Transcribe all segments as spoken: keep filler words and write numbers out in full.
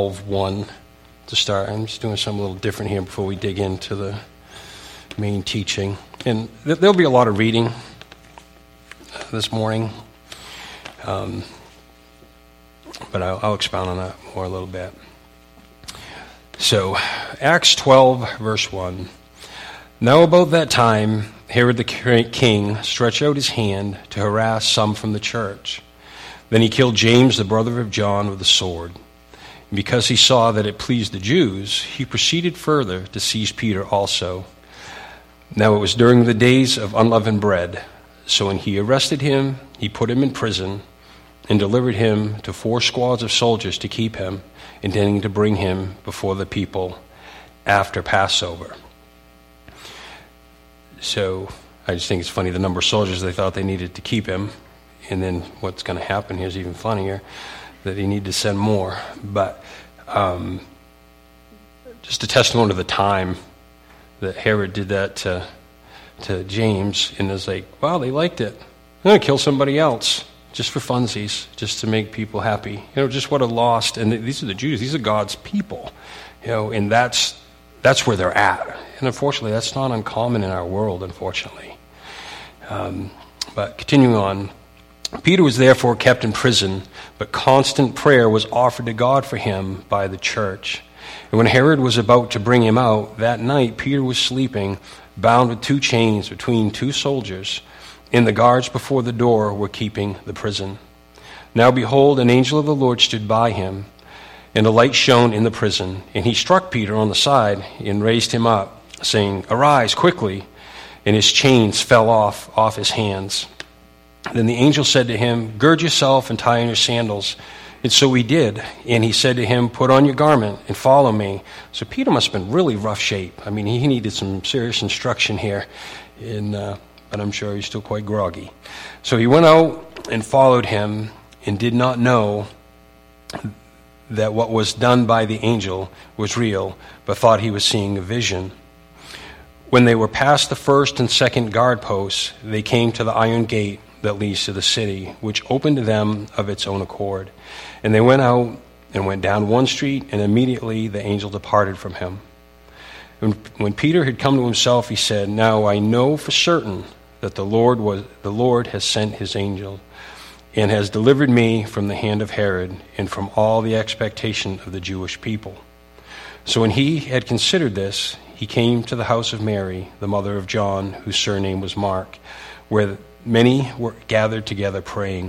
twelve one to start. I'm just doing something a little different here before we dig into the main teaching. And th- there'll be a lot of reading this morning, um, but I'll, I'll expound on that more a little bit. So, Acts twelve, verse one. Now about that time, Herod the king stretched out his hand to harass some from the church. Then he killed James, the brother of John, with a sword. And because he saw that it pleased the Jews, he proceeded further to seize Peter also. Now it was during the days of unleavened bread. So when he arrested him, he put him in prison and delivered him to four squads of soldiers to keep him, intending to bring him before the people after Passover. So I just think it's funny, the number of soldiers they thought they needed to keep him, and then what's going to happen here is even funnier, that they need to send more. But um, just a testimony of the time that Herod did that to, to James, and it was like, wow, they liked it. I'm going to kill somebody else just for funsies, just to make people happy. You know, just what a lost, and these are the Jews, these are God's people, you know, and that's that's where they're at. And unfortunately, that's not uncommon in our world, unfortunately. Um, but continuing on, Peter was therefore kept in prison, but constant prayer was offered to God for him by the church. And when Herod was about to bring him out, that night Peter was sleeping, bound with two chains between two soldiers, and the guards before the door were keeping the prison. Now behold, an angel of the Lord stood by him, and a light shone in the prison. And he struck Peter on the side and raised him up, saying, "Arise quickly." And his chains fell off, off his hands. Then the angel said to him, "Gird yourself and tie on your sandals." And so he did. And he said to him, "Put on your garment and follow me." So Peter must have been really rough shape. I mean, he needed some serious instruction here, in, uh, but I'm sure he's still quite groggy. So he went out and followed him, and did not know that what was done by the angel was real, but thought he was seeing a vision. When they were past the first and second guard posts, they came to the iron gate that leads to the city, which opened to them of its own accord. And they went out and went down one street, and immediately the angel departed from him. And when Peter had come to himself, he said, "Now I know for certain that the Lord was the Lord has sent his angel, and has delivered me from the hand of Herod, and from all the expectation of the Jewish people." So when he had considered this, he came to the house of Mary, the mother of John, whose surname was Mark, where many were gathered together praying.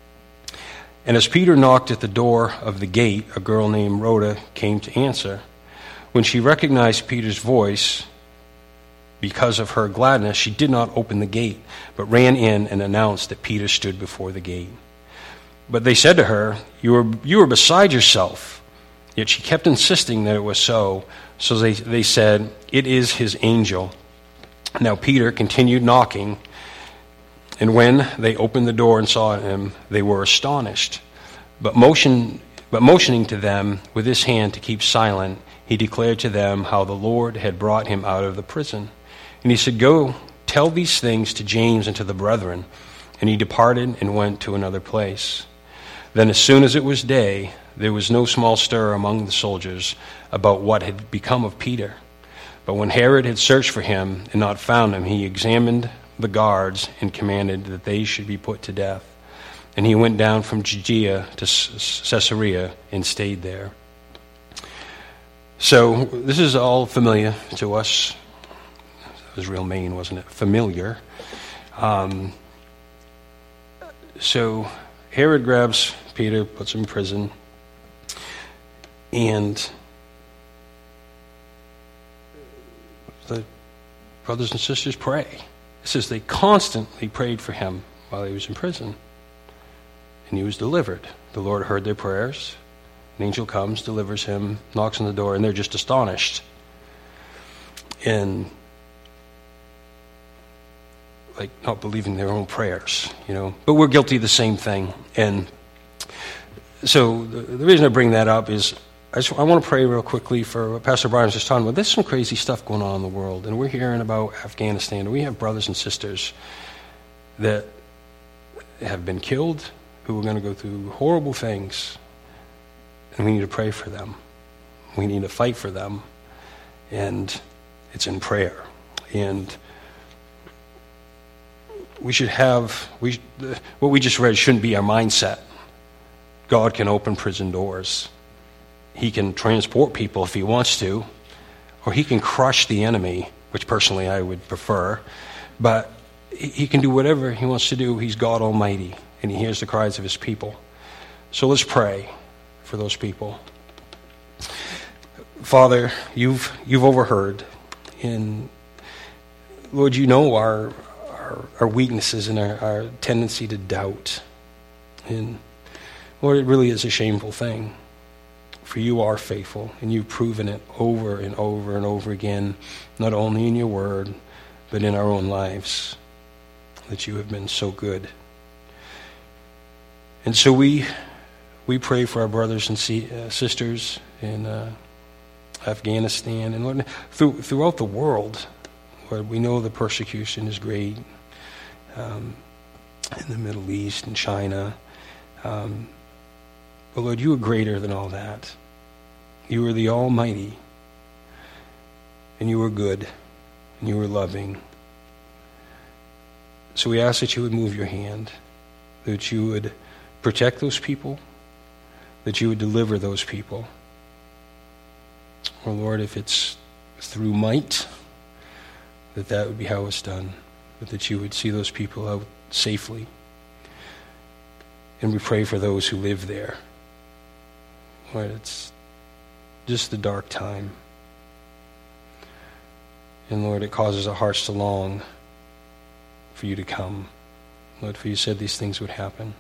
And as Peter knocked at the door of the gate, a girl named Rhoda came to answer. When she recognized Peter's voice, because of her gladness, she did not open the gate, but ran in and announced that Peter stood before the gate. But they said to her, "You are, you are beside yourself." Yet she kept insisting that it was so. So they, they said, "It is his angel." Now Peter continued knocking, and when they opened the door and saw him, they were astonished. But motion, but motioning to them with his hand to keep silent, he declared to them how the Lord had brought him out of the prison. And he said, "Go tell these things to James and to the brethren." And he departed and went to another place. Then as soon as it was day, there was no small stir among the soldiers about what had become of Peter. But when Herod had searched for him and not found him, he examined the guards and commanded that they should be put to death. And he went down from Judea to Caesarea and stayed there. So this is all familiar to us. It was real Maine, wasn't it? Familiar. Um, so Herod grabs Peter, puts him in prison, and the brothers and sisters pray. It says they constantly prayed for him while he was in prison, and he was delivered. The Lord heard their prayers. An angel comes, delivers him, knocks on the door, and they're just astonished. And like not believing their own prayers, you know. But we're guilty of the same thing. And so the, the reason I bring that up is I, just, I want to pray real quickly for what Pastor Brian was just talking about. There's some crazy stuff going on in the world, and we're hearing about Afghanistan, and we have brothers and sisters that have been killed, who are going to go through horrible things. And we need to pray for them. We need to fight for them. And it's in prayer. And we should have, we what we just read shouldn't be our mindset. God can open prison doors. He can transport people if he wants to, or he can crush the enemy, which personally I would prefer. But he can do whatever he wants to do. He's God Almighty, and he hears the cries of his people. So let's pray for those people. Father, you've you've overheard, and Lord, you know our our, our weaknesses and our, our tendency to doubt. And Lord, it really is a shameful thing. For you are faithful, and you've proven it over and over and over again, not only in your word, but in our own lives, that you have been so good. And so we we pray for our brothers and see, uh, sisters in uh, Afghanistan and Lord, through, throughout the world. Lord, we know the persecution is great um, in the Middle East and China. Um, but Lord, you are greater than all that. You are the Almighty, and you are good, and you are loving. So we ask that you would move your hand, that you would protect those people, that you would deliver those people. Or Lord, if it's through might, that that would be how it's done, but that you would see those people out safely. And we pray for those who live there. Lord, it's just a dark time. And Lord, it causes our hearts to long for you to come. Lord, for you said these things would happen.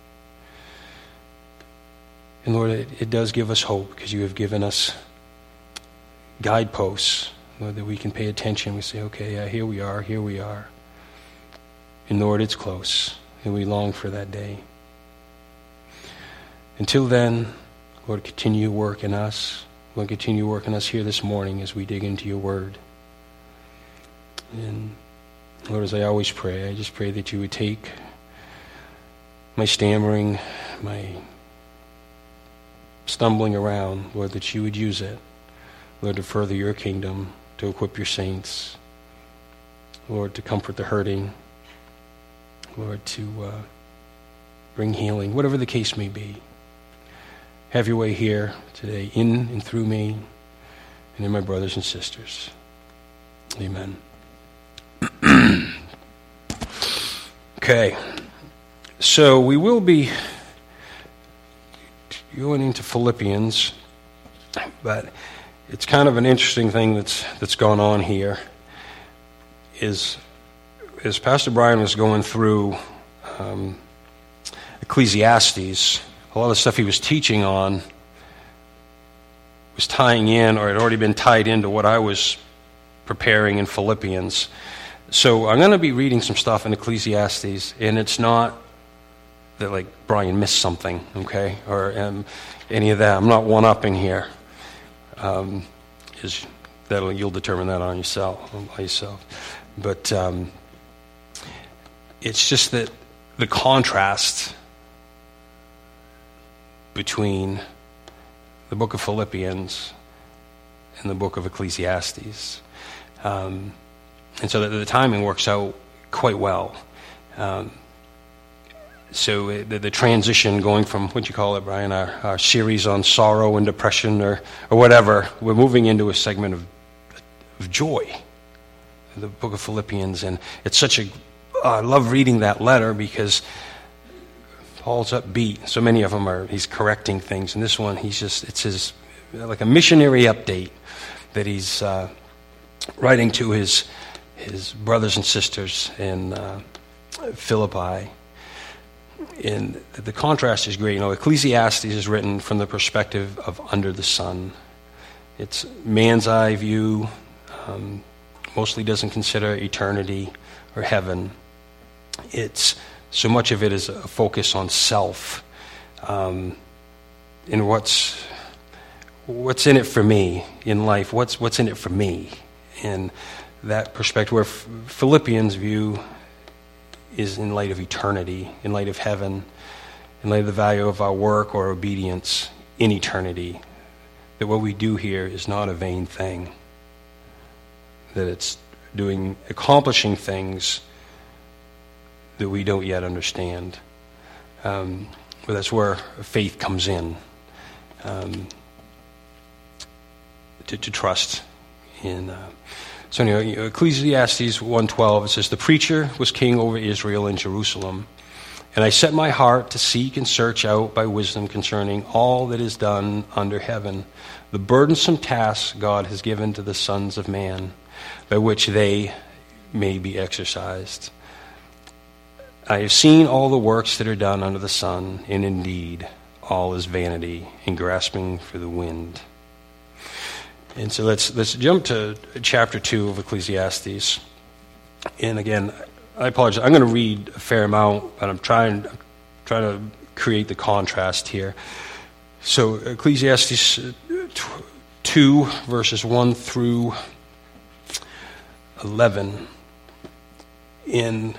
And Lord, it, it does give us hope, because you have given us guideposts, Lord, that we can pay attention. We say, okay, yeah, here we are, here we are. And Lord, it's close, and we long for that day. Until then, Lord, continue to work in us. Lord, continue working us here this morning as we dig into your word. And Lord, as I always pray, I just pray that you would take my stammering, my stumbling around, Lord, that you would use it, Lord, to further your kingdom, to equip your saints, Lord, to comfort the hurting, Lord, to uh, bring healing, whatever the case may be. Have your way here today, in and through me, and in my brothers and sisters. Amen. Okay, so we will be going into Philippians, but it's kind of an interesting thing that's that's gone on here. Is as Pastor Brian was going through um, Ecclesiastes, a lot of the stuff he was teaching on was tying in, or had already been tied into what I was preparing in Philippians. So I'm going to be reading some stuff in Ecclesiastes, and it's not that like Brian missed something, okay, or um, any of that. I'm not one-upping here. Um, is that'll you'll determine that on yourself, by yourself. But um, it's just that the contrast between the book of Philippians and the book of Ecclesiastes. Um, and so that the timing works out quite well. Um, so it, the, the transition going from, what do you call it, Brian, our, our series on sorrow and depression or, or whatever, we're moving into a segment of, of joy, the book of Philippians. And it's such a, uh, I love reading that letter because Paul's upbeat. So many of them are, he's correcting things. And this one, he's just, it's his, like a missionary update that he's uh, writing to his his brothers and sisters in uh, Philippi. And the contrast is great. You know, Ecclesiastes is written from the perspective of under the sun. It's man's eye view, um, mostly doesn't consider eternity or heaven. It's so much of it is a focus on self, um, and what's what's in it for me in life. What's what's in it for me, and that perspective. Where Philippians' view is in light of eternity, in light of heaven, in light of the value of our work or obedience in eternity, that what we do here is not a vain thing, that it's doing, accomplishing things that we don't yet understand. Um, but that's where faith comes in, um, to, to trust in. Uh, so anyway, Ecclesiastes one twelve, it says, "The preacher was king over Israel in Jerusalem. And I set my heart to seek and search out by wisdom concerning all that is done under heaven, the burdensome tasks God has given to the sons of man, by which they may be exercised. I have seen all the works that are done under the sun, and indeed all is vanity and grasping for the wind." And so let's let's jump to chapter two of Ecclesiastes. And again, I apologize. I'm going to read a fair amount, but I'm trying trying to create the contrast here. So Ecclesiastes two, verses one through eleven. In,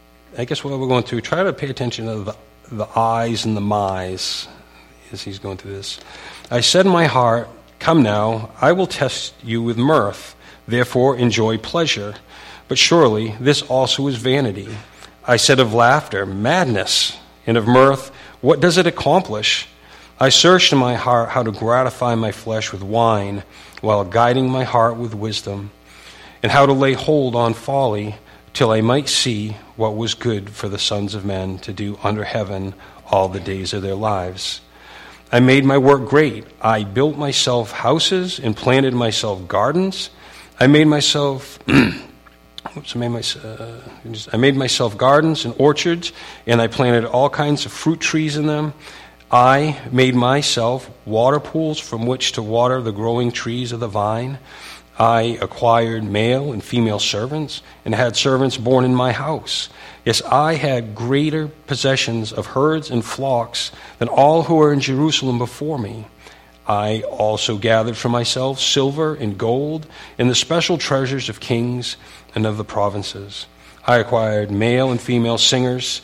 I guess what we're going through, try to pay attention to the, the I's and the my's as he's going through this. "I said in my heart, come now, I will test you with mirth. Therefore enjoy pleasure. But surely this also is vanity. I said of laughter, madness, and of mirth, what does it accomplish? I searched in my heart how to gratify my flesh with wine, while guiding my heart with wisdom, and how to lay hold on folly, till I might see what was good for the sons of men to do under heaven all the days of their lives. I made my work great. I built myself houses and planted myself gardens. I made myself... Oops, I made, my, uh, I made myself gardens and orchards, and I planted all kinds of fruit trees in them. I made myself water pools from which to water the growing trees of the vine. I acquired male and female servants, and had servants born in my house. Yes, I had greater possessions of herds and flocks than all who were in Jerusalem before me. I also gathered for myself silver and gold and the special treasures of kings and of the provinces. I acquired male and female singers,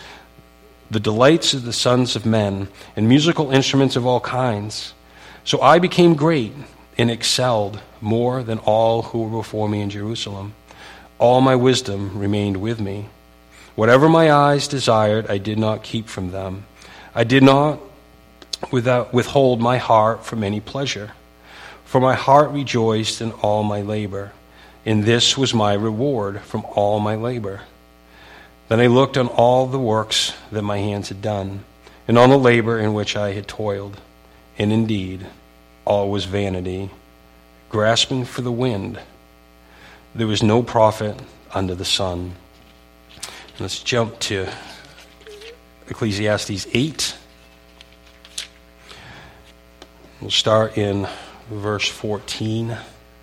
the delights of the sons of men, and musical instruments of all kinds. So I became great and excelled more than all who were before me in Jerusalem. All my wisdom remained with me. Whatever my eyes desired, I did not keep from them. I did not without withhold my heart from any pleasure. For my heart rejoiced in all my labor, and this was my reward from all my labor. Then I looked on all the works that my hands had done, and on the labor in which I had toiled. And indeed, all was vanity, grasping for the wind. There was no profit under the sun. Let's jump to Ecclesiastes eight. We'll start in verse fourteen.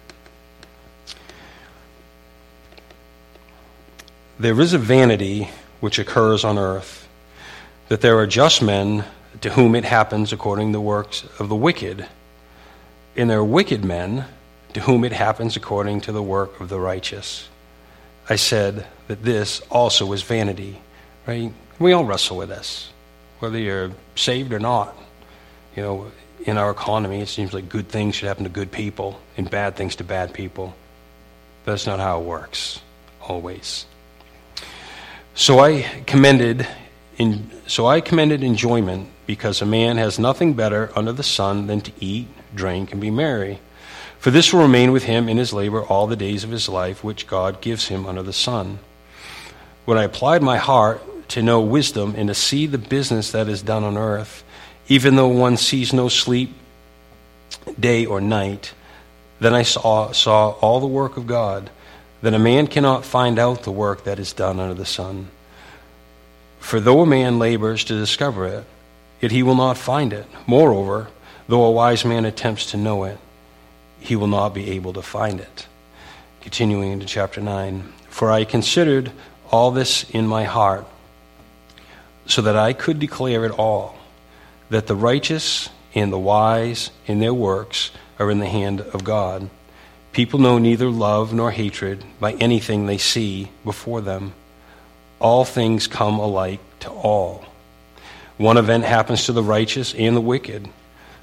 There is a vanity which occurs on earth, that there are just men to whom it happens according to the works of the wicked, and there are wicked men to whom it happens according to the work of the righteous. I said that this also is vanity, right? We all wrestle with this, whether you're saved or not. You know, in our economy, it seems like good things should happen to good people and bad things to bad people. That's not how it works, always. So I commended in, so I commended enjoyment, because a man has nothing better under the sun than to eat, drink, and be merry. For this will remain with him in his labor all the days of his life, which God gives him under the sun. When I applied my heart to know wisdom and to see the business that is done on earth, even though one sees no sleep day or night, then I saw, saw all the work of God, that a man cannot find out the work that is done under the sun. For though a man labors to discover it, yet he will not find it. Moreover, though a wise man attempts to know it, he will not be able to find it. Continuing into chapter nine. For I considered all this in my heart, so that I could declare it all, that the righteous and the wise in their works are in the hand of God. People know neither love nor hatred by anything they see before them. All things come alike to all. One event happens to the righteous and the wicked.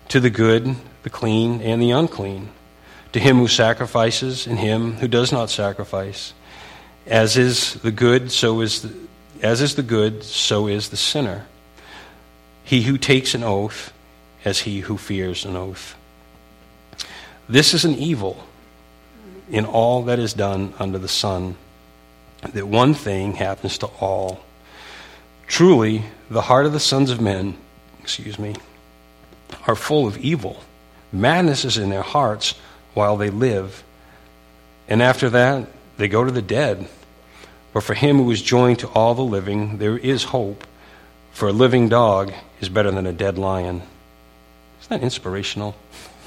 to the good, the clean, and the unclean, to him who sacrifices and him who does not sacrifice. As is the good, so is the, as is the good, so is the sinner. He who takes an oath, as he who fears an oath. This is an evil in all that is done under the sun, that one thing happens to all. Truly, the heart of the sons of men, excuse me, are full of evil. Madness is in their hearts while they live, and after that they go to the dead. But for him who is joined to all the living, there is hope. For a living dog is better than a dead lion. Isn't that inspirational?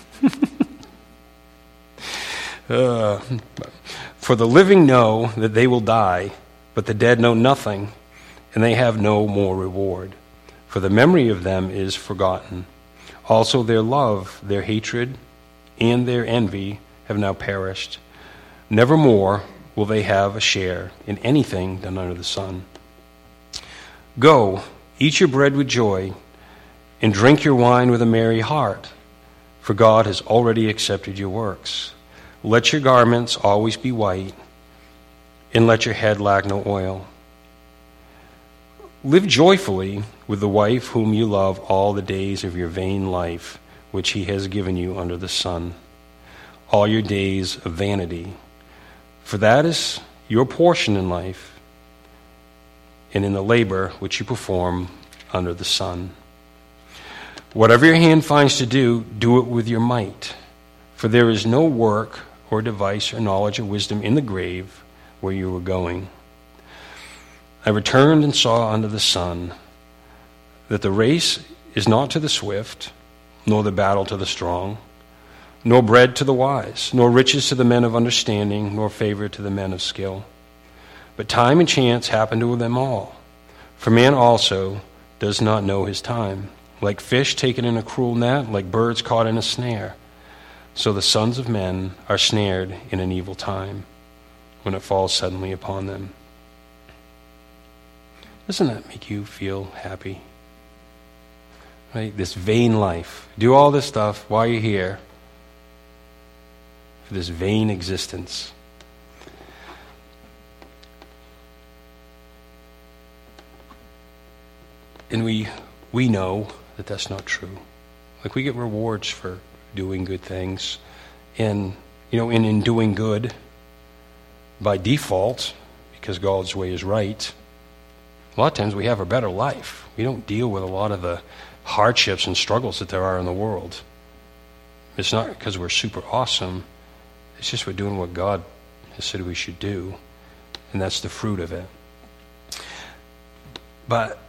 uh, for the living know that they will die, but the dead know nothing, and they have no more reward. For the memory of them is forgotten. Also their love, their hatred, and their envy have now perished. Nevermore will they have a share in anything done under the sun. Go, eat your bread with joy, and drink your wine with a merry heart, for God has already accepted your works. Let your garments always be white, and let your head lack no oil. Live joyfully with the wife whom you love all the days of your vain life, which he has given you under the sun, all your days of vanity. For that is your portion in life, and in the labor which you perform under the sun. Whatever your hand finds to do, do it with your might. For there is no work or device or knowledge or wisdom in the grave where you were going. I returned and saw under the sun that the race is not to the swift, nor the battle to the strong, nor bread to the wise, nor riches to the men of understanding, nor favor to the men of skill. But time and chance happen to them all. For man also does not know his time. Like fish taken in a cruel net, like birds caught in a snare. So the sons of men are snared in an evil time, when it falls suddenly upon them. Doesn't that make you feel happy? Right? This vain life. Do all this stuff while you're here for this vain existence. And we we know that that's not true. Like, we get rewards for doing good things. And, you know, and in doing good, by default, because God's way is right, a lot of times we have a better life. We don't deal with a lot of the hardships and struggles that there are in the world. It's not because we're super awesome. It's just we're doing what God has said we should do. And that's the fruit of it. But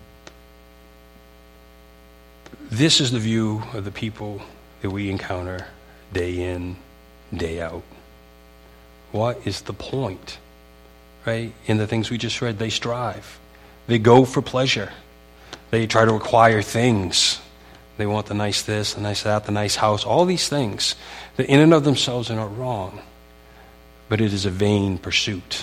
this is the view of the people that we encounter day in, day out. What is the point? Right? In the things we just read, they strive. They go for pleasure. They try to acquire things. They want the nice this, the nice that, the nice house, all these things that in and of themselves are not wrong. But it is a vain pursuit.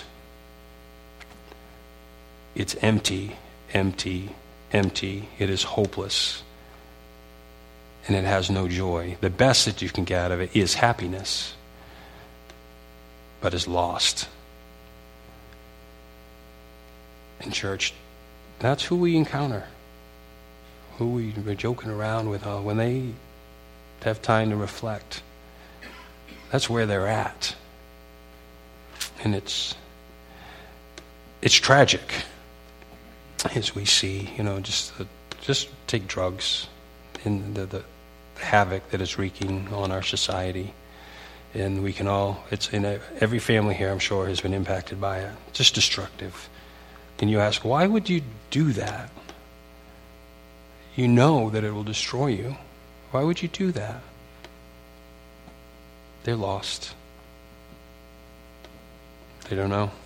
It's empty, empty, empty. It is hopeless. And it has no joy. The best that you can get out of it is happiness, but is lost. In church, that's who we encounter. Who we, we're joking around with. Uh, when they have time to reflect, that's where they're at. And it's it's tragic, as we see. You know, just the, just take drugs and the, the havoc that it's wreaking on our society. And we can all, it's in a, every family here, I'm sure, has been impacted by it. Just destructive. And you ask, why would you do that? You know that it will destroy you. Why would you do that? They're lost. They don't know.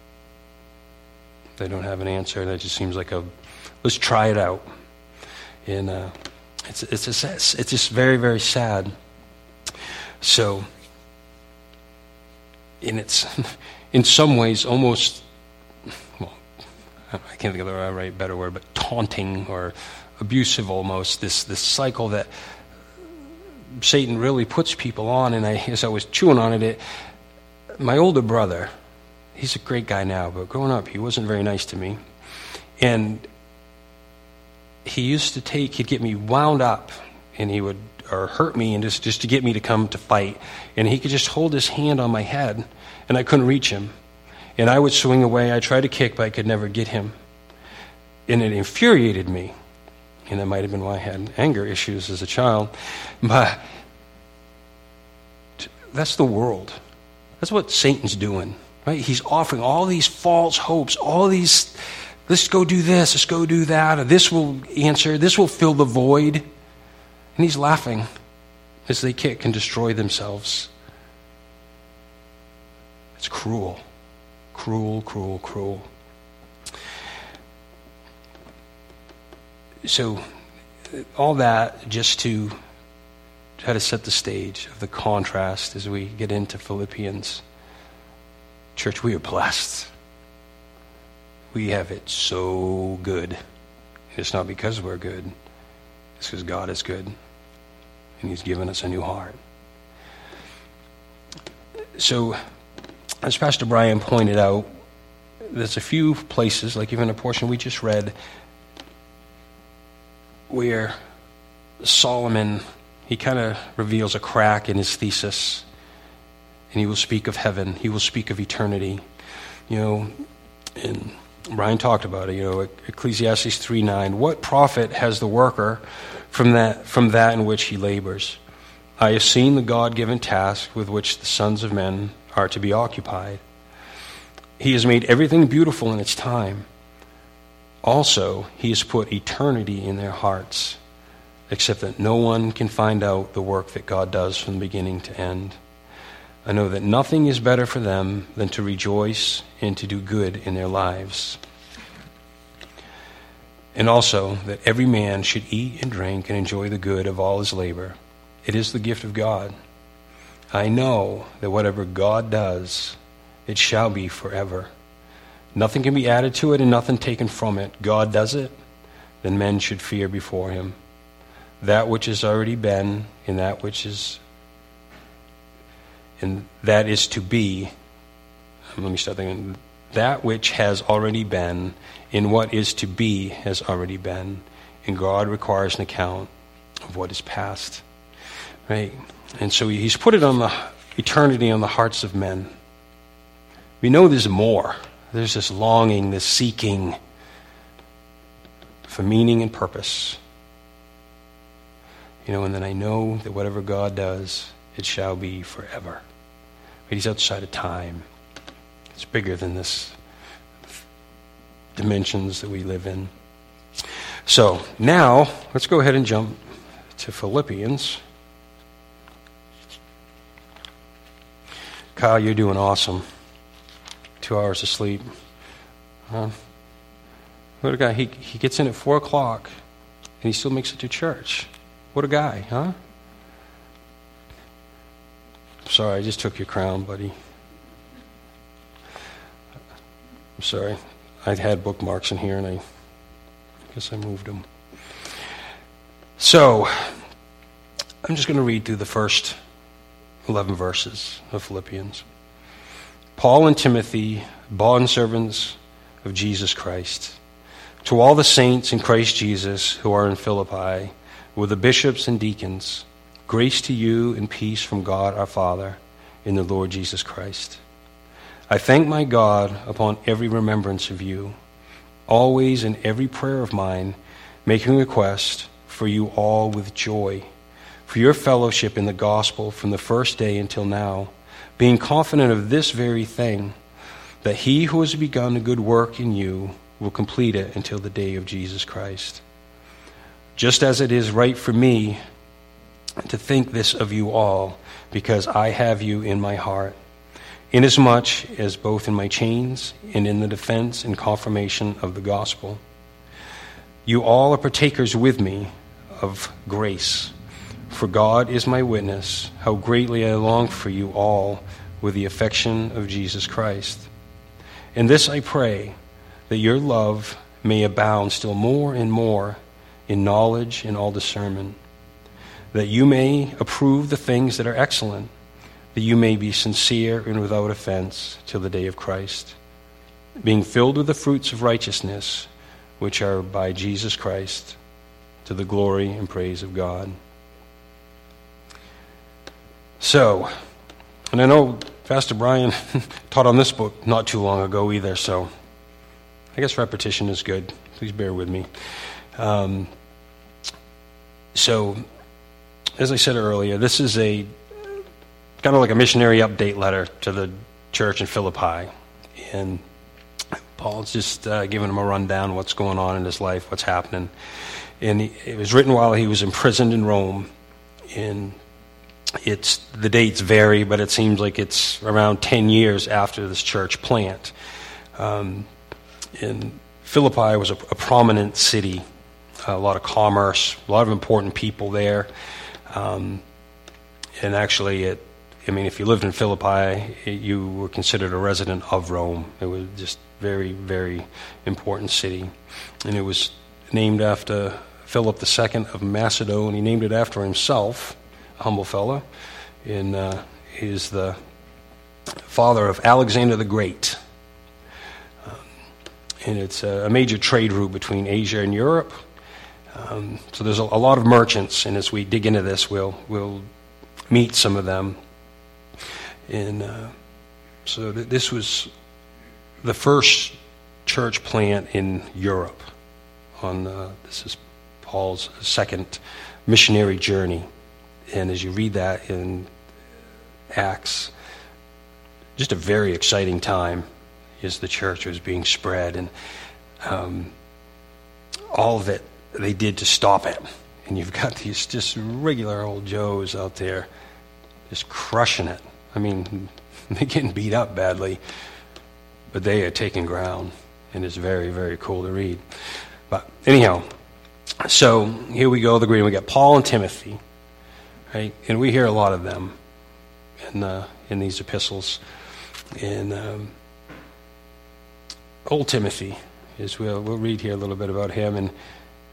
They don't have an answer. That just seems like a, let's try it out. And uh, it's it's a, it's just very, very sad. So, and it's in some ways almost, well, I can't think of the right better word, but taunting or abusive almost, this this cycle that Satan really puts people on, and I, as I was chewing on it, it, my older brother, he's a great guy now, but growing up, he wasn't very nice to me. And he used to take, he'd get me wound up, and he would, or hurt me, and just, just to get me to come to fight. And he could just hold his hand on my head, and I couldn't reach him. And I would swing away. I tried to kick, but I could never get him. And it infuriated me. And that might have been why I had anger issues as a child. But that's the world. That's what Satan's doing, right? He's offering all these false hopes, all these, let's go do this, let's go do that, or this will answer, this will fill the void. And he's laughing as they kick and destroy themselves. It's cruel. Cruel, cruel, cruel. So, all that just to try to set the stage of the contrast as we get into Philippians. Church, we are blessed. We have it so good. It's not because we're good. It's because God is good. And He's given us a new heart. So, as Pastor Brian pointed out, there's a few places, like even a portion we just read, where Solomon, he kind of reveals a crack in his thesis. And he will speak of heaven. He will speak of eternity. You know, and Brian talked about it, you know, Ecclesiastes three nine. What profit has the worker from that, from that in which he labors? I have seen the God-given task with which the sons of men are to be occupied. He has made everything beautiful in its time. Also, He has put eternity in their hearts, except that no one can find out the work that God does from beginning to end. I know that nothing is better for them than to rejoice and to do good in their lives. And also that every man should eat and drink and enjoy the good of all his labor. It is the gift of God. I know that whatever God does, it shall be forever. Nothing can be added to it and nothing taken from it. God does it, then men should fear before Him. That which has already been, and that which is, and that is to be, let me start thinking, that which has already been, and what is to be has already been, and God requires an account of what is past. Right? And so He's put it on the eternity on the hearts of men. We know there's more. There's this longing, this seeking for meaning and purpose. You know, and then I know that whatever God does, it shall be forever. But He's outside of time. It's bigger than this dimensions that we live in. So now, let's go ahead and jump to Philippians. Kyle, you're doing awesome. Two hours of sleep. Huh? What a guy. He, he gets in at four o'clock and he still makes it to church. What a guy, huh? Sorry, I just took your crown, buddy. I'm sorry. I had bookmarks in here and I guess I moved them. So, I'm just going to read through the first eleven verses of Philippians. Paul and Timothy, bondservants of Jesus Christ, to all the saints in Christ Jesus who are in Philippi, with the bishops and deacons, grace to you and peace from God our Father in the Lord Jesus Christ. I thank my God upon every remembrance of you, always in every prayer of mine, making request for you all with joy, for your fellowship in the gospel from the first day until now, being confident of this very thing, that He who has begun a good work in you will complete it until the day of Jesus Christ. Just as it is right for me to think this of you all, because I have you in my heart, inasmuch as both in my chains and in the defense and confirmation of the gospel, you all are partakers with me of grace. For God is my witness, how greatly I long for you all with the affection of Jesus Christ. And this I pray, that your love may abound still more and more in knowledge and all discernment, that you may approve the things that are excellent, that you may be sincere and without offense till the day of Christ, being filled with the fruits of righteousness, which are by Jesus Christ, to the glory and praise of God. So, and I know Pastor Brian taught on this book not too long ago either, so I guess repetition is good. Please bear with me. Um, so, as I said earlier, this is a kind of like a missionary update letter to the church in Philippi. And Paul's just uh, giving them a rundown of what's going on in his life, what's happening. And he, it was written while he was imprisoned in Rome. And it's the dates vary, but it seems like it's around ten years after this church plant. Um, and Philippi was a, a prominent city, a lot of commerce, a lot of important people there. Um, and actually, it, I mean, if you lived in Philippi, it, you were considered a resident of Rome. It was just very, very important city. And it was named after Philip the Second of Macedon. He named it after himself, a humble fella. And uh, he's the father of Alexander the Great. Um, and it's a, a major trade route between Asia and Europe. Um, so there's a, a lot of merchants, and as we dig into this, we'll we'll meet some of them. And uh, so th- this was the first church plant in Europe. On uh, this is Paul's second missionary journey, and as you read that in Acts, just a very exciting time as the church was being spread, and um, all of it they did to stop it. And you've got these just regular old Joes out there just crushing it. I mean, they're getting beat up badly, but they are taking ground, and it's very, very cool to read. But anyhow, so here we go, the green. We got Paul and Timothy, right? And we hear a lot of them in uh, in these epistles. And um, old Timothy, is we'll we'll read here a little bit about him. And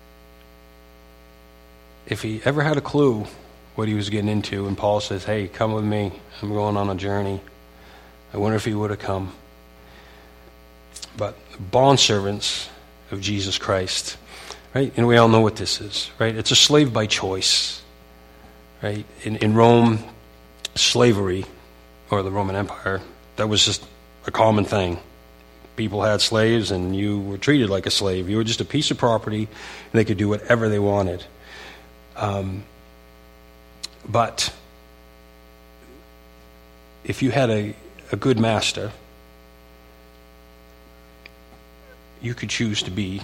if he ever had a clue what he was getting into, and Paul says, hey, come with me, I'm going on a journey, I wonder if he would have come. But bondservants of Jesus Christ, right? And we all know what this is, right? It's a slave by choice, right? In, in Rome, slavery, or the Roman Empire, that was just a common thing. People had slaves, and you were treated like a slave. You were just a piece of property, and they could do whatever they wanted. Um, but if you had a, a good master, you could choose to be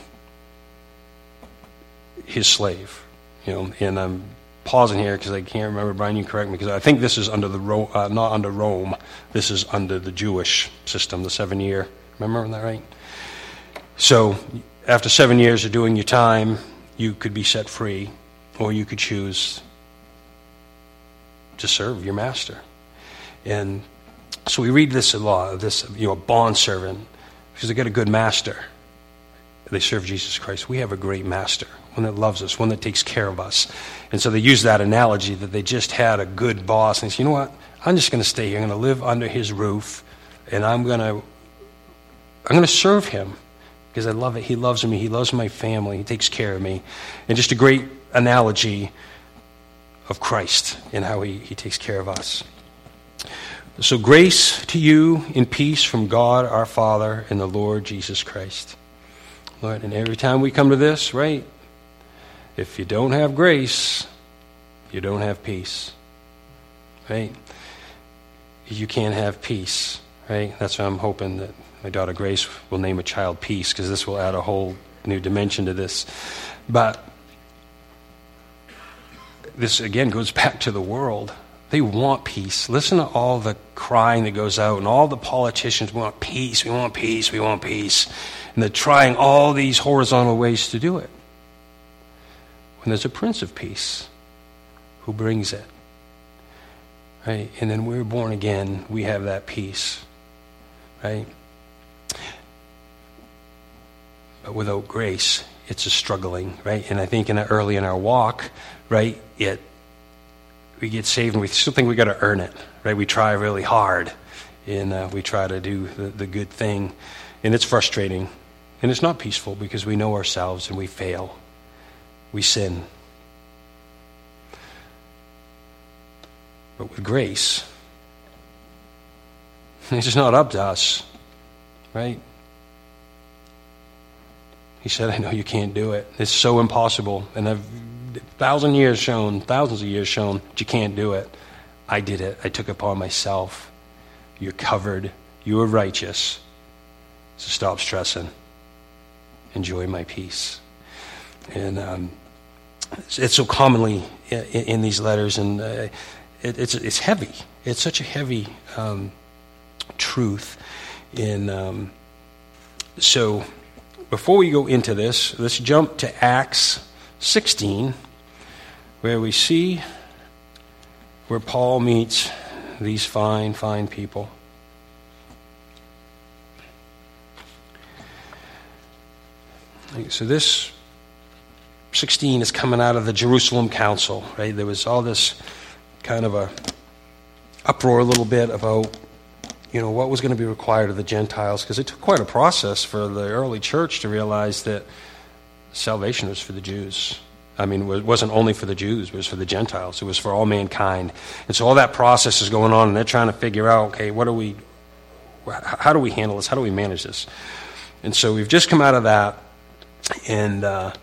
his slave. You know, and I'm pausing here because I can't remember. Brian, you correct me, because I think this is under the Ro- uh, not under Rome. This is under the Jewish system, the seven year. Remember that, right? So after seven years of doing your time, you could be set free. Or you could choose to serve your master. And so we read this a lot, this, you know, a bondservant, because they got a good master. They serve Jesus Christ. We have a great master, one that loves us, one that takes care of us. And so they use that analogy that they just had a good boss. And they say, you know what, I'm just going to stay here. I'm going to live under his roof, and I'm going to, I'm going to serve him because I love it. He loves me. He loves my family. He takes care of me. And just a great analogy of Christ and how he, he takes care of us. So grace to you in peace from God our Father and the Lord Jesus Christ. Lord, and every time we come to this, right, if you don't have grace, you don't have peace. Right? You can't have peace. Right? That's why I'm hoping that my daughter Grace will name a child Peace, because this will add a whole new dimension to this. But this, again, goes back to the world. They want peace. Listen to all the crying that goes out, and all the politicians want peace, we want peace, we want peace. And they're trying all these horizontal ways to do it. When there's a Prince of Peace who brings it. Right? And then we're born again, we have that peace. Right? But without grace, it's a struggling, right? And I think in early in our walk, right, it we get saved and we still think we got to earn it, right? We try really hard, and uh, we try to do the, the good thing, and it's frustrating, and it's not peaceful because we know ourselves and we fail, we sin. But with grace, it's just not up to us, right? He said, I know you can't do it. It's so impossible. And I've thousand years shown, thousands of years shown that you can't do it. I did it. I took it upon myself. You're covered. You are righteous. So stop stressing. Enjoy my peace. And um, it's, it's so commonly in, in these letters, and uh, it, it's it's heavy. It's such a heavy um, truth. In um, so. Before we go into this, let's jump to Acts sixteen, where we see where Paul meets these fine, fine people. So this sixteen is coming out of the Jerusalem Council, right? There was all this kind of a uproar a little bit about, you know, what was going to be required of the Gentiles, because it took quite a process for the early church to realize that salvation was for the Jews. I mean, it wasn't only for the Jews, it was for the Gentiles. It was for all mankind. And so all that process is going on, and they're trying to figure out, okay, what do we, how do we handle this? How do we manage this? And so we've just come out of that, and uh,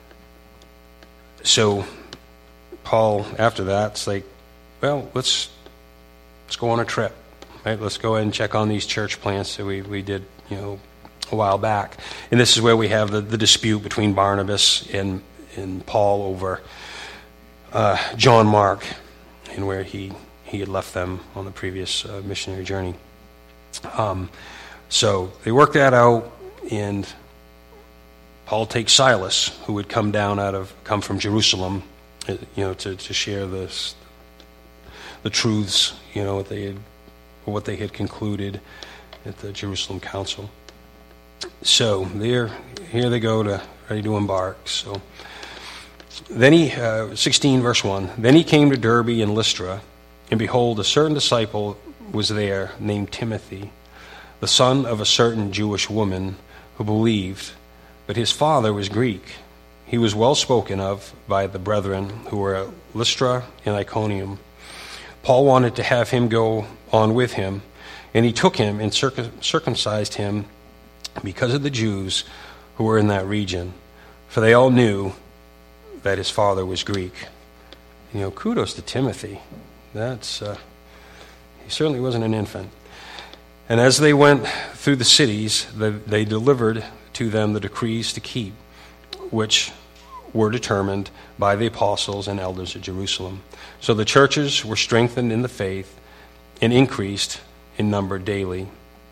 so Paul, after that, it's like, well, let's let's go on a trip. Right, let's go ahead and check on these church plants that we, we did, you know, a while back. And this is where we have the, the dispute between Barnabas and, and Paul over uh, John Mark, and where he, he had left them on the previous uh, missionary journey. Um, so they work that out, and Paul takes Silas, who would come down out of come from Jerusalem, you know, to, to share this the truths, you know, what they had. what they had concluded at the Jerusalem Council. So there, here they go to ready to embark. So then he, uh, sixteen verse one. Then he came to Derbe and Lystra, and behold, a certain disciple was there named Timothy, the son of a certain Jewish woman who believed, but his father was Greek. He was well spoken of by the brethren who were at Lystra and Iconium. Paul wanted to have him go on with him, and he took him and circumcised him because of the Jews who were in that region, for they all knew that his father was Greek. You know, kudos to Timothy. That's uh, he certainly wasn't an infant. And as they went through the cities, they, they delivered to them the decrees to keep, which were determined by the apostles and elders at Jerusalem. So the churches were strengthened in the faith and increased in number daily.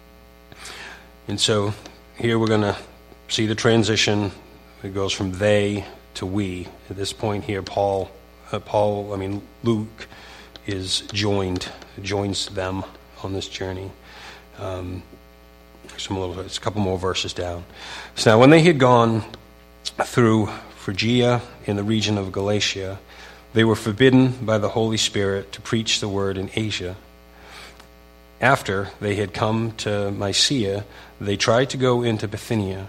And so here we're going to see the transition. It goes from they to we. At this point here, Paul, uh, Paul, I mean Luke, is joined, joins them on this journey. Um, some little, it's a couple more verses down. So now, when they had gone through Phrygia in the region of Galatia, they were forbidden by the Holy Spirit to preach the word in Asia. After they had come to Mysia, they tried to go into Bithynia,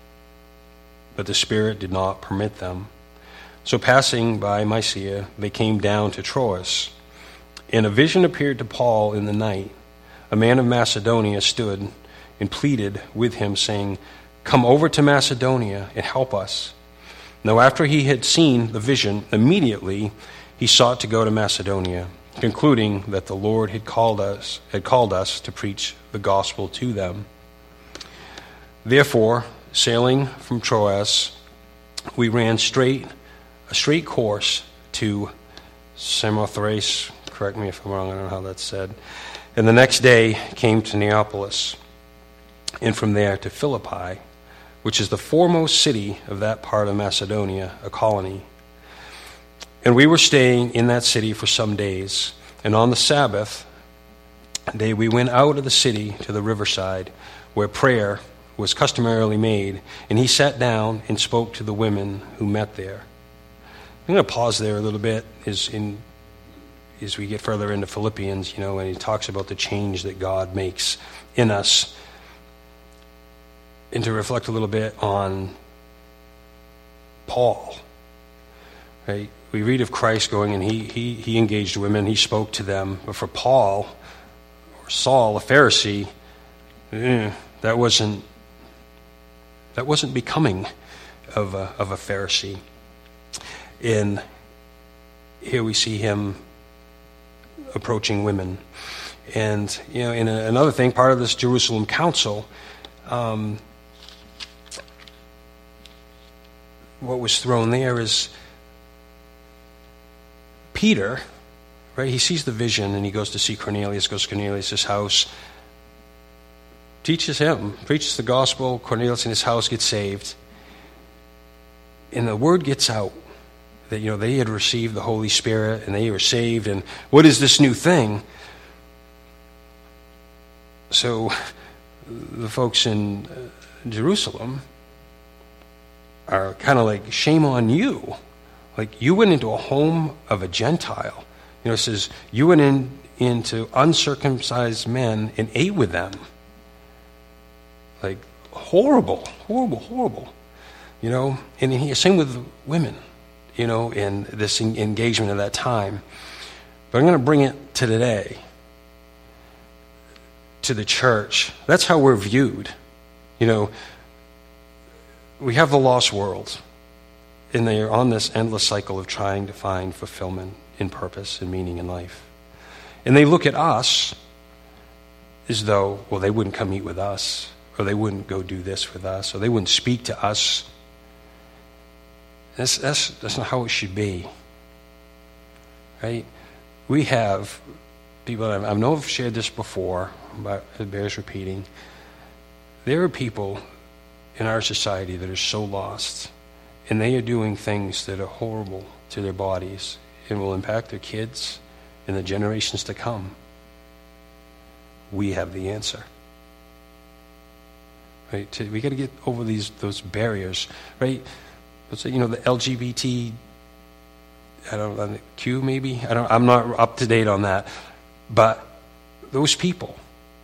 but the Spirit did not permit them. So passing by Mysia, they came down to Troas. And a vision appeared to Paul in the night. A man of Macedonia stood and pleaded with him, saying, "Come over to Macedonia and help us." Now after he had seen the vision, immediately he sought to go to Macedonia, concluding that the Lord had called us had called us to preach the gospel to them. Therefore, sailing from Troas, we ran straight a straight course to Samothrace. Correct me if I'm wrong, I don't know how that's said. And the next day came to Neapolis, and from there to Philippi, which is the foremost city of that part of Macedonia, a colony. And we were staying in that city for some days, and on the Sabbath day we went out of the city to the riverside, where prayer was customarily made, and he sat down and spoke to the women who met there. I'm going to pause there a little bit. Is in as we get further into Philippians, you know, and he talks about the change that God makes in us, and to reflect a little bit on Paul, right? We read of Christ going, and he he he engaged women, he spoke to them, but for Paul or Saul, a Pharisee, eh, that wasn't that wasn't becoming of a of a Pharisee. And here we see him approaching women. And, you know, in a, another thing, part of this Jerusalem council, um, what was thrown there is Peter, right? He sees the vision and he goes to see Cornelius, goes to Cornelius' house, teaches him, preaches the gospel. Cornelius in his house gets saved. And the word gets out that, you know, they had received the Holy Spirit and they were saved, and what is this new thing? So the folks in Jerusalem are kind of like, shame on you. Like, you went into a home of a Gentile. You know, it says, you went in into uncircumcised men and ate with them. Like, horrible, horrible, horrible. You know, and he, same with women, you know, in this engagement of that time. But I'm going to bring it to today, to the church. That's how we're viewed. You know, we have the lost world, and they are on this endless cycle of trying to find fulfillment in purpose and meaning in life. And they look at us as though, well, they wouldn't come eat with us, or they wouldn't go do this with us, or they wouldn't speak to us. That's, that's, that's not how it should be, right? We have people, I know I've shared this before, but it bears repeating. There are people in our society that are so lost, and they are doing things that are horrible to their bodies and will impact their kids and the generations to come. We have the answer. Right? We got to get over these those barriers, right? Let's say, you know, the L G B T, I don't know, Q maybe? I don't, I'm not up to date on that. But those people,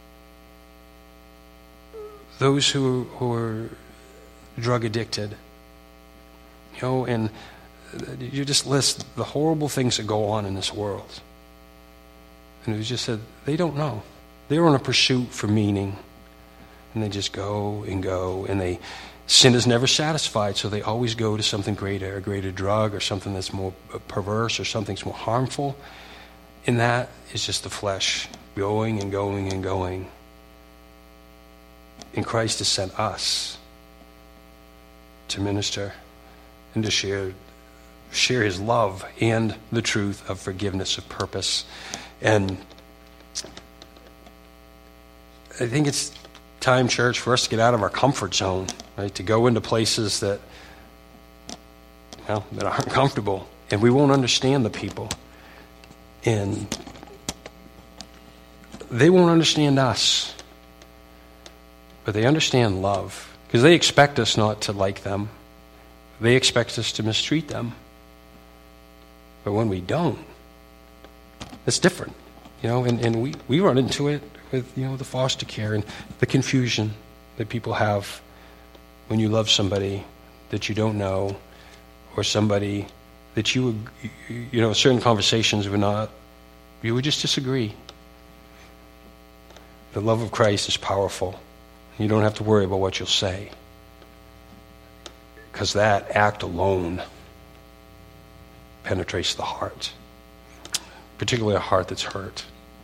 those who, who are drug addicted, you know, and you just list the horrible things that go on in this world. And it was just said, they don't know. They're on a pursuit for meaning. And they just go and go, and they sin is never satisfied, so they always go to something greater, a greater drug, or something that's more perverse, or something that's more harmful. And that is just the flesh going and going and going. And Christ has sent us to minister and to share, share his love and the truth of forgiveness, of purpose. And I think it's time, church, for us to get out of our comfort zone, right? To go into places that, well, that aren't comfortable, and we won't understand the people, and they won't understand us, but they understand love, because they expect us not to like them. They expect us to mistreat them, but when we don't, it's different, you know. And, and we, we run into it with, you know, the foster care and the confusion that people have when you love somebody that you don't know, or somebody that you would, you know, certain conversations would not, you would just disagree. The love of Christ is powerful. You don't have to worry about what you'll say, because that act alone penetrates the heart, particularly a heart that's hurt.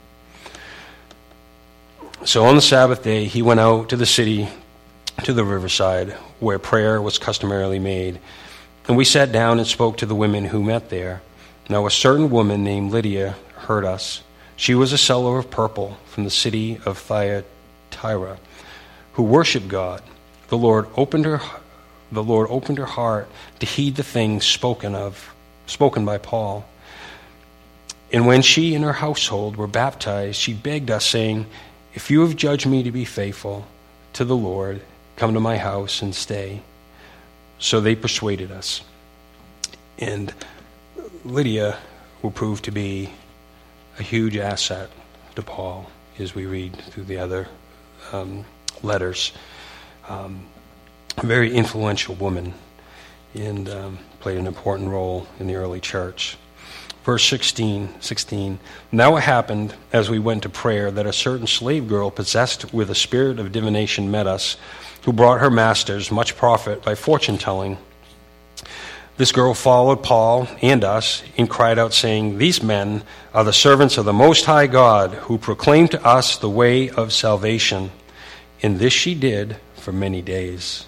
So on the Sabbath day, he went out to the city, to the riverside, where prayer was customarily made. And we sat down and spoke to the women who met there. Now a certain woman named Lydia heard us. She was a seller of purple from the city of Thyatira, who worshipped God. The Lord opened her, the Lord opened her heart to heed the things spoken of, spoken by Paul. And when she and her household were baptized, she begged us, saying, "If you have judged me to be faithful to the Lord, come to my house and stay." So they persuaded us. And Lydia will prove to be a huge asset to Paul as we read through the other um, letters. Um, a very influential woman, and um, played an important role in the early church. Verse sixteen, sixteen, now it happened as we went to prayer that a certain slave girl possessed with a spirit of divination met us, who brought her masters much profit by fortune-telling. This girl followed Paul and us and cried out, saying, these men are the servants of the Most High God, who proclaim to us the way of salvation. And this she did for many days.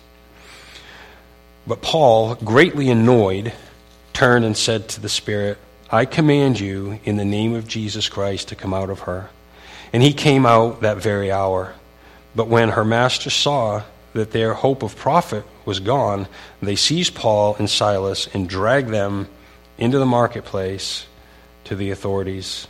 But Paul, greatly annoyed, turned and said to the spirit, I command you in the name of Jesus Christ to come out of her. And he came out that very hour. But when her master saw that their hope of profit was gone, they seized Paul and Silas and dragged them into the marketplace to the authorities.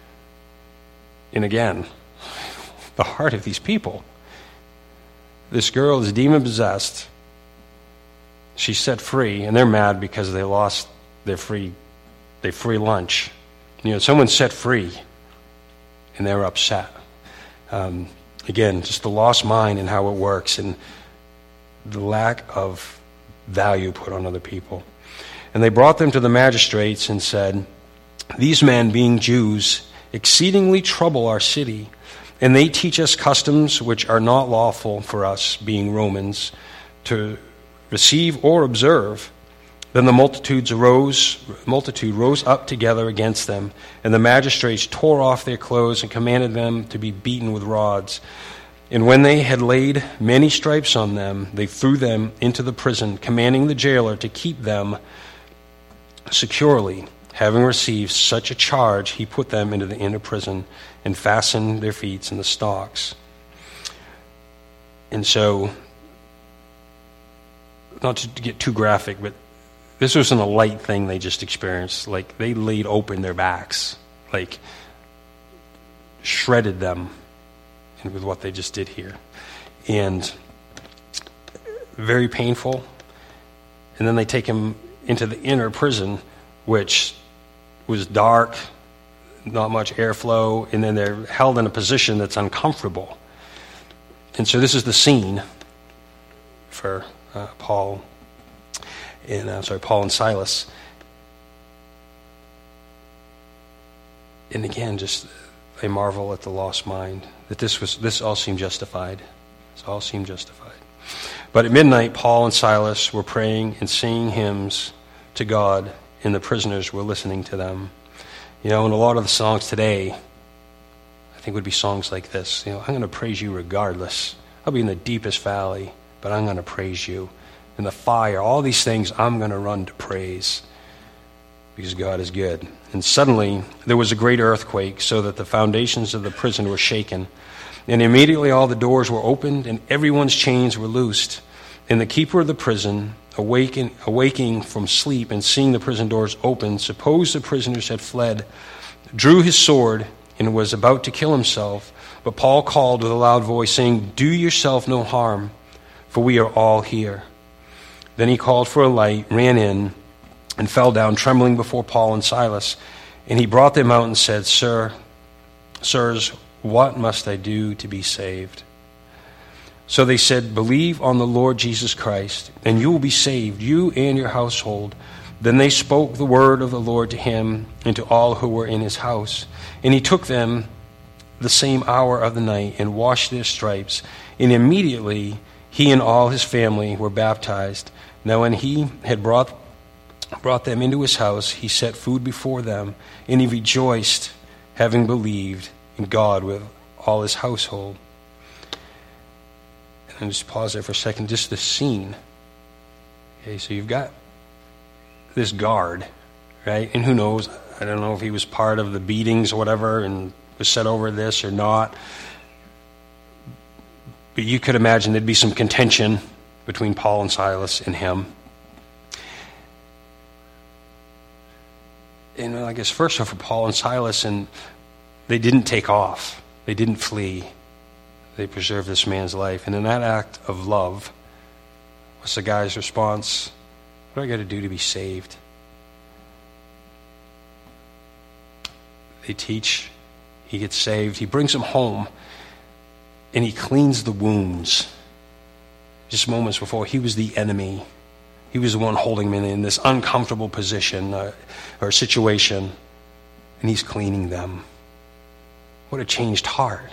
And again, the heart of these people. This girl is demon-possessed. She's set free, and they're mad because they lost their free, their free lunch. You know, someone's set free, and they're upset. Um, again, just the lost mind and how it works, and the lack of value put on other people. And they brought them to the magistrates and said, these men, being Jews, exceedingly trouble our city, and they teach us customs which are not lawful for us, being Romans, to receive or observe. Then the multitudes arose, multitude rose up together against them, and the magistrates tore off their clothes and commanded them to be beaten with rods. And when they had laid many stripes on them, they threw them into the prison, commanding the jailer to keep them securely. Having received such a charge, he put them into the inner prison and fastened their feet in the stocks. And so, not to get too graphic, but this wasn't a light thing they just experienced. Like, they laid open their backs, like shredded them with what they just did here. And very painful. And then they take him into the inner prison, which was dark, not much airflow, and then they're held in a position that's uncomfortable. And so this is the scene for uh, Paul and uh, sorry, Paul and Silas. And again, just I marvel at the lost mind that this was this all seemed justified. This all seemed justified. But at midnight, Paul and Silas were praying and singing hymns to God, and the prisoners were listening to them. You know, and a lot of the songs today, I think, would be songs like this. You know, I'm going to praise you regardless. I'll be in the deepest valley, but I'm going to praise you. In the fire, all these things, I'm going to run to praise because God is good. And suddenly, there was a great earthquake, so that the foundations of the prison were shaken. And immediately all the doors were opened, and everyone's chains were loosed. And the keeper of the prison, awaking, awaking from sleep and seeing the prison doors open, supposed the prisoners had fled, drew his sword and was about to kill himself. But Paul called with a loud voice, saying, do yourself no harm, for we are all here. Then he called for a light, ran in, and fell down trembling before Paul and Silas. And he brought them out and said, Sir, sirs, what must I do to be saved? So they said, believe on the Lord Jesus Christ, and you will be saved, you and your household. Then they spoke the word of the Lord to him and to all who were in his house. And he took them the same hour of the night and washed their stripes. And immediately he and all his family were baptized. Now when he had brought brought them into his house, he set food before them, and he rejoiced, having believed in God with all his household. And just pause there for a second, just the scene. Okay, so you've got this guard, right? And who knows, I don't know if he was part of the beatings or whatever and was set over this or not. But you could imagine there'd be some contention between Paul and Silas and him. And I guess first off for Paul and Silas, and they didn't take off. They didn't flee. They preserved this man's life. And in that act of love, what's the guy's response? What do I got to do to be saved? They teach. He gets saved. He brings them home, and he cleans the wounds. Just moments before, he was the enemy. He was the one holding them in this uncomfortable position uh, or situation, and he's cleaning them. What a changed heart.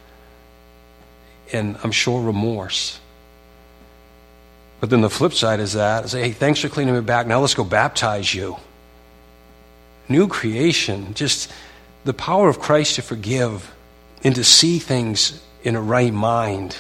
And I'm sure remorse. But then the flip side is that, I say, hey, thanks for cleaning me back. Now let's go baptize you. New creation, just the power of Christ to forgive and to see things in a right mind.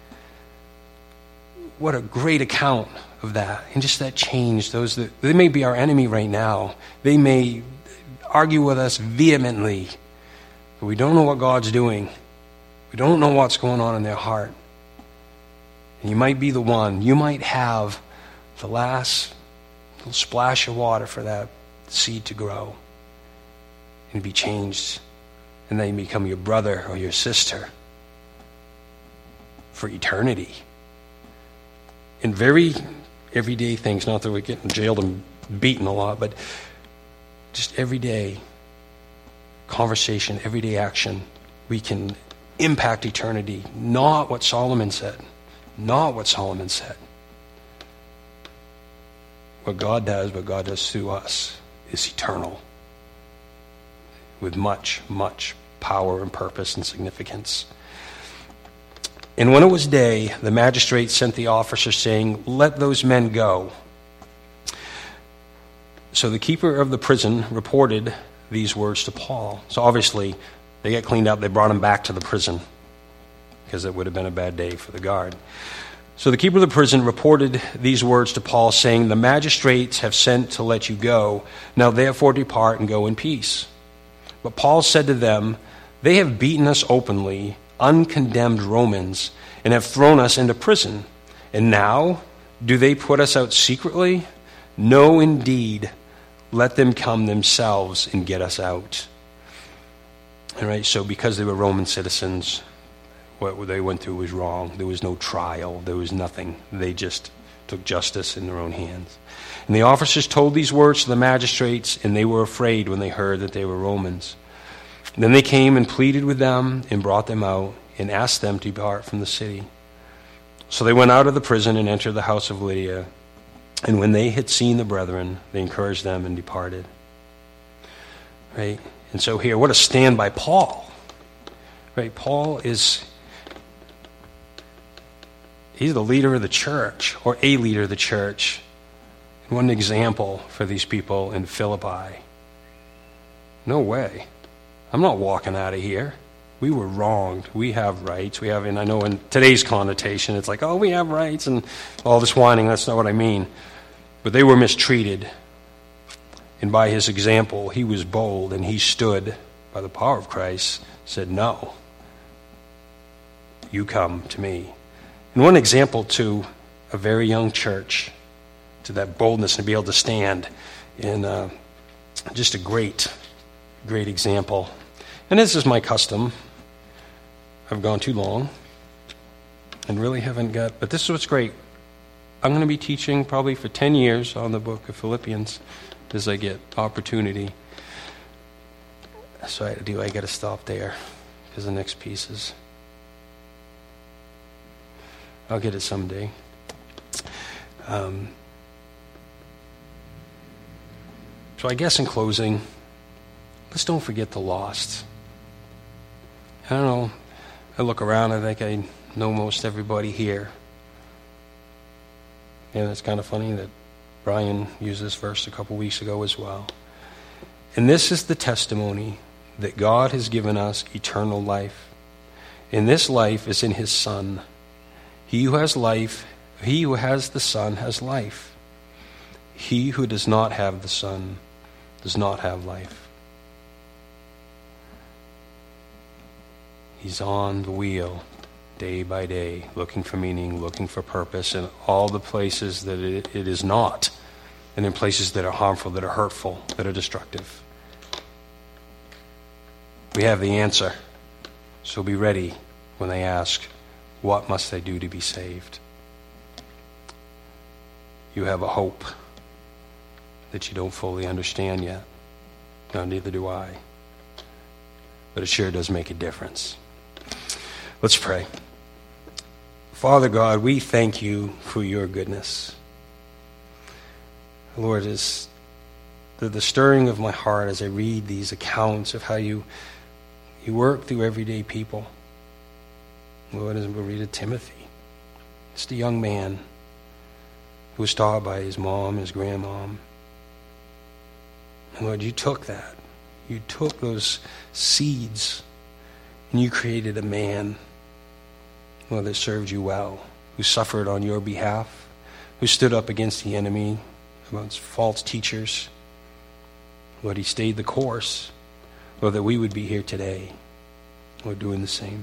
What a great account of that. And just that change. Those that, they may be our enemy right now. They may argue with us vehemently. But we don't know what God's doing. We don't know what's going on in their heart. And you might be the one. You might have the last little splash of water for that seed to grow and be changed. And then become your brother or your sister for eternity. In very everyday things, not that we're getting jailed and beaten a lot, but just everyday conversation, everyday action, we can impact eternity. Not what Solomon said. Not what Solomon said. What God does, what God does through us is eternal. With much, much power and purpose and significance. And when it was day, the magistrate sent the officer saying, let those men go. So the keeper of the prison reported these words to Paul. So obviously, they got cleaned up. They brought him back to the prison because it would have been a bad day for the guard. So the keeper of the prison reported these words to Paul, saying, the magistrates have sent to let you go. Now therefore depart and go in peace. But Paul said to them, they have beaten us openly, uncondemned Romans, and have thrown us into prison. And now, do they put us out secretly? No, indeed. Let them come themselves and get us out. All right, so because they were Roman citizens, what they went through was wrong. There was no trial. There was nothing. They just took justice in their own hands. And the officers told these words to the magistrates, and they were afraid when they heard that they were Romans. And then they came and pleaded with them and brought them out and asked them to depart from the city. So they went out of the prison and entered the house of Lydia. And when they had seen the brethren, they encouraged them and departed. Right? And so here, what a stand by Paul. Right? Paul is, he's the leader of the church, or a leader of the church. And what an example for these people in Philippi. No way. I'm not walking out of here. We were wronged. We have rights. We have, and I know in today's connotation, it's like, oh, we have rights and all this whining. That's not what I mean. But they were mistreated. And by his example, he was bold and he stood by the power of Christ, said, no, you come to me. And one example to a very young church, to that boldness and be able to stand in uh, just a great, great example. And this is my custom. I've gone too long and really haven't got, but this is what's great. I'm going to be teaching probably for ten years on the book of Philippians as I get opportunity. So I do, I got to stop there because the next piece is, I'll get it someday. Um, so I guess in closing, let's don't forget the lost. I don't know, I look around, I think I know most everybody here. And it's kind of funny that Brian used this verse a couple weeks ago as well. And this is the testimony that God has given us eternal life. And this life is in his Son. He who has life, he who has the Son has life. He who does not have the Son does not have life. He's on the wheel day by day, looking for meaning, looking for purpose in all the places that it, it is not, and in places that are harmful, that are hurtful, that are destructive. We have the answer, so be ready when they ask, what must I do to be saved? You have a hope that you don't fully understand yet. No, neither do I. but it sure does make a difference. Let's pray. Father God, we thank you for your goodness. Lord, is the, the stirring of my heart as I read these accounts of how you you work through everyday people. Lord, as we read of Timothy, just a young man who was taught by his mom, his grandmom. And Lord, you took that. You took those seeds and you created a man, Lord, that served you well, who suffered on your behalf, who stood up against the enemy, against false teachers. Lord, he stayed the course, Lord, that we would be here today, Lord, doing the same.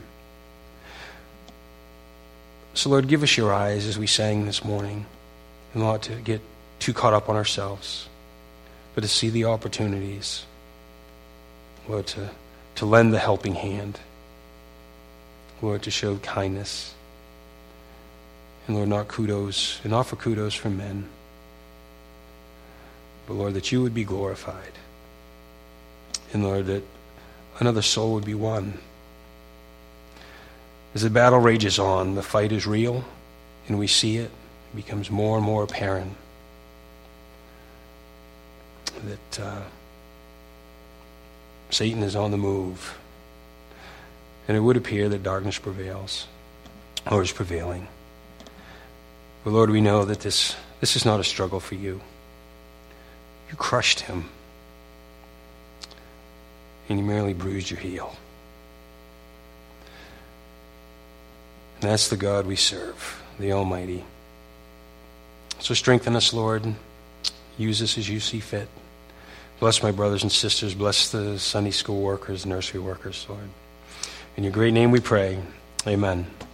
So, Lord, give us your eyes as we sang this morning, and not to get too caught up on ourselves, but to see the opportunities, Lord, to, to lend the helping hand, Lord, to show kindness, and Lord, not kudos, and not for kudos from men, but Lord, that you would be glorified, and Lord, that another soul would be won. As the battle rages on, the fight is real, and we see it. It becomes more and more apparent that uh, Satan is on the move. And it would appear that darkness prevails, or is prevailing. But Lord, we know that this, this is not a struggle for you. You crushed him, and you merely bruised your heel. And that's the God we serve, the Almighty. So strengthen us, Lord. Use us as you see fit. Bless my brothers and sisters. Bless the Sunday school workers, nursery workers, Lord. In your great name we pray. Amen.